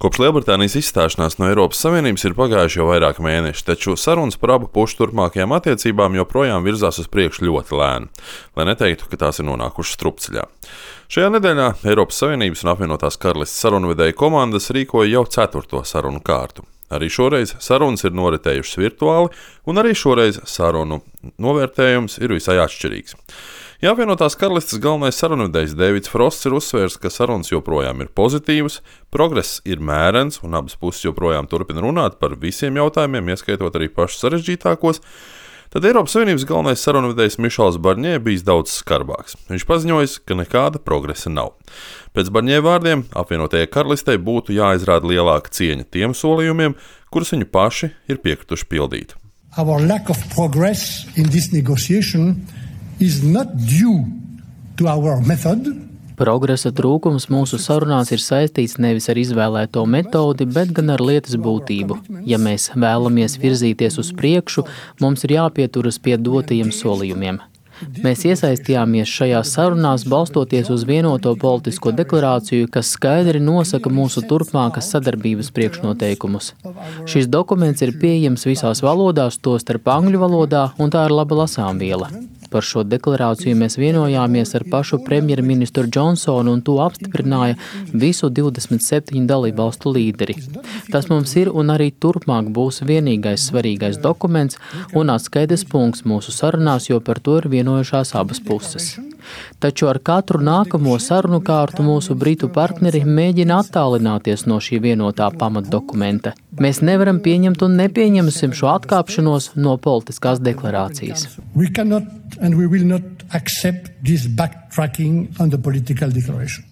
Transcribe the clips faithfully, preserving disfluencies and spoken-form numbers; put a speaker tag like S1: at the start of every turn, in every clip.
S1: Kopš Lielbritānijas izstāšanās no Eiropas Savienības ir pagājuši jau vairāki mēneši, taču sarunas par abu pušu turpmākajām attiecībām joprojām virzās uz priekšu ļoti lēni, lai neteiktu, ka tās ir nonākušas strupceļā. Šajā nedēļā Eiropas Savienības un apvienotās karalistes sarunvedēju komandas rīkoja jau ceturto sarunu kārtu. Arī šoreiz sarunas ir noritējušas virtuāli, un arī šoreiz sarunu novērtējums ir visai atšķirīgs. Ja apvienotās karalistes galvenais sarunvedējs Deivids Frosts ir uzsvērs, ka sarunas joprojām ir pozitīvas, progress ir mērens un abas puses joprojām turpina runāt par visiem jautājumiem, ieskaitot arī pašus sarežģītākos, tad Eiropas Savienības galvenais sarunvedējs Mišels Barņē bijis daudz skarbāks. Viņš paziņojis, ka nekāda progresa nav. Pēc Barņē vārdiem apvienotajai karalistei būtu jāizrāda lielāka cieņa tiem solījumiem, kurus viņi paši ir piekrituši pildīt.
S2: Our lack of progress in this negotiation is not due to our method.
S3: Progresa trūkums mūsu sarunās ir saistīts nevis ar izvēlēto metodi, bet gan ar lietas būtību. Ja mēs vēlamies virzīties uz priekšu, mums ir jāpieturas pie dotajiem solījumiem. Mēs iesaistījāmies šajās sarunās balstoties uz vienoto politisko deklarāciju, kas skaidri nosaka mūsu turpmākas sadarbības priekšnoteikumus. Šis dokuments ir pieejams visās valodās, tostarp angļu valodā, un tā ir laba lasāmviela. Par šo deklarāciju mēs vienojāmies ar pašu premjerministru Džonsonu, un to apstiprināja visu divdesmit septiņu dalībvalstu līderi. Tas mums ir un arī turpmāk būs vienīgais svarīgais dokuments un atskaites punkts mūsu sarunās, jo par to ir vienojušās abas puses. Taču ar katru nākamo sarunu kārtu mūsu britu partneri mēģina attālināties no šī vienotā pamatdokumenta. Mēs nevaram pieņemt un nepieņemsim šo atkāpšanos no politiskās deklarācijas.
S2: We cannot and we will not accept this backtracking on the political declaration.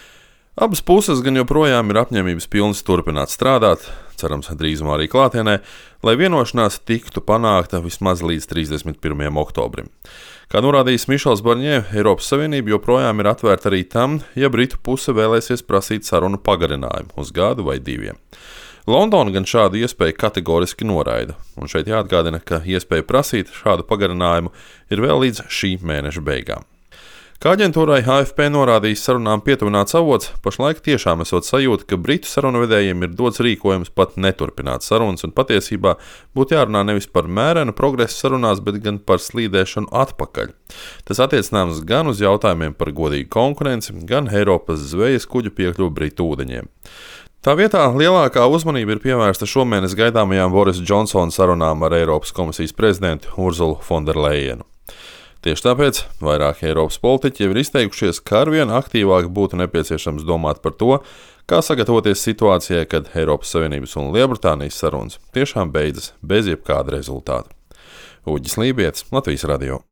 S1: Abas puses gan joprojām ir apņēmības pilnas turpināt strādāt, cerams drīzumā arī klātienē, lai vienošanās tiktu panākta vismaz līdz trīsdesmit pirmajam oktobrim. Kā norādījis Mišels Barņē, Eiropas Savienība joprojām ir atvērta arī tam, ja britu puse vēlēsies prasīt sarunu pagarinājumu uz gadu vai diviem. Londona gan šādu iespēju kategoriski noraida, un šeit jāatgādina, ka iespēja prasīt šādu pagarinājumu ir vēl līdz šī mēneša beigām. Kā aģentūrai A F P norādījis sarunām pietuvināts avots, pašlaik tiešām esot sajūta, ka britu sarunvedējiem ir dots rīkojums pat neturpināt sarunas, un patiesībā būtu jārunā nevis par mērenu progresu sarunās, bet gan par slīdēšanu atpakaļ. Tas attiecināms gan uz jautājumiem par godīgu konkurenci, gan Eiropas zvejas kuģu piekļuvu britu ūdeņiem. Tā vietā lielākā uzmanība ir pievērsta šomēnes gaidāmajām Borisa Džonsona sarunām ar Eiropas komisijas prezidentu Urzulu Fonderlejenu. Tieši tāpēc vairāki Eiropas politiķi jau ir izteikušies, ka arvien aktīvāk būtu nepieciešams domāt par to, kā sagatavoties situācijai, kad Eiropas Savienības un Lielbritānijas sarunas tiešām beidzas bez jebkāda rezultāta. Uģis Lībietis, Latvijas radio.